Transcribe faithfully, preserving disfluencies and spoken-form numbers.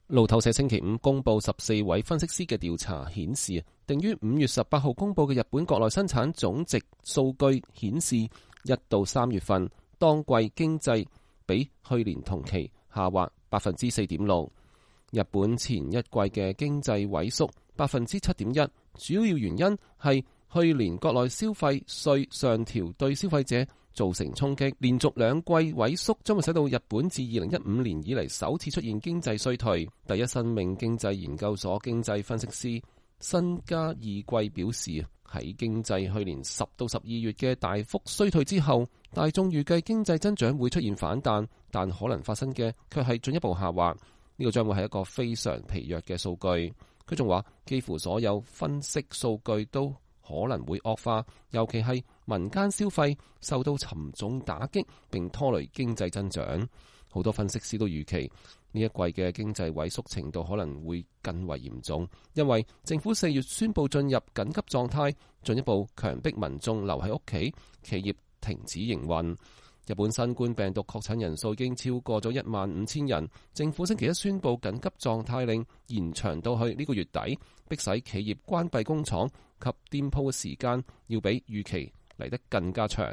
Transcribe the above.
路透社星期五公布十四位分析師嘅調查顯示，定於五月十八號公布嘅日本國內生產總值數據顯示，一到三月份當季經濟比去年同期下滑百分之四點六。日本前一季嘅經濟萎縮百分之七點一，主要原因係去年國內消費稅上調對消費者造成衝擊，連續兩季萎縮將會使到日本自二零一五年以嚟首次出現經濟衰退。第一生命經濟研究所經濟分析師新加義貴表示，喺經濟去年十到十二月嘅大幅衰退之後，大眾預計經濟增長會出現反彈，但可能發生嘅卻係進一步下滑。呢個將會係一個非常疲弱嘅數據。佢仲話，幾乎所有分析數據都可能會惡化，尤其係民間消費受到沉重打擊，並拖累經濟增長。好多分析師都預期呢一季嘅經濟萎縮程度可能會更為嚴重，因為政府四月宣布進入緊急狀態，進一步強迫民眾留喺屋企，企業停止營運。日本新冠病毒確診人數已經超過咗一萬五千人，政府星期一宣布緊急狀態令延長到去呢個月底，迫使企業關閉工廠及店鋪嘅時間要比預期嚟得更加長。